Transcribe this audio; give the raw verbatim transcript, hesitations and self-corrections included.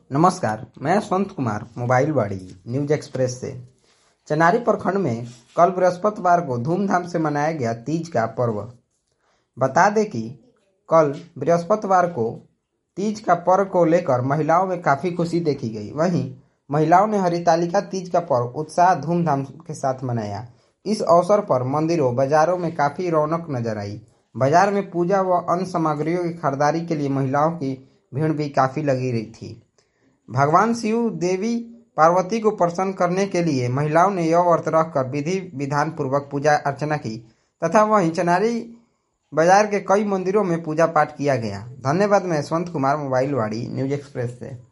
नमस्कार, मैं Yashwant Kumar mobile Vaani news express से। चनारी प्रखंड में कल बृहस्पतिवार को धूमधाम से मनाया गया तीज का पर्व। बता दें कि कल बृहस्पतिवार को तीज का पर्व को लेकर महिलाओं में काफ़ी खुशी देखी गई। वहीं महिलाओं ने हरितालिका तीज का पर्व उत्साह धूमधाम के साथ मनाया। इस अवसर पर मंदिरों बाजारों में काफ़ी रौनक नजर आई। बाजार में पूजा व अन्य सामग्रियों की खरीदारी के लिए महिलाओं की भीड़ भी काफ़ी लगी रही थी। भगवान शिव देवी पार्वती को प्रसन्न करने के लिए महिलाओं ने यह व्रत रखकर विधि विधान पूर्वक पूजा अर्चना की तथा वहीं चनारी बाजार के कई मंदिरों में पूजा पाठ किया गया। धन्यवाद। मैं Yashwant Kumar mobile Vaani news express से।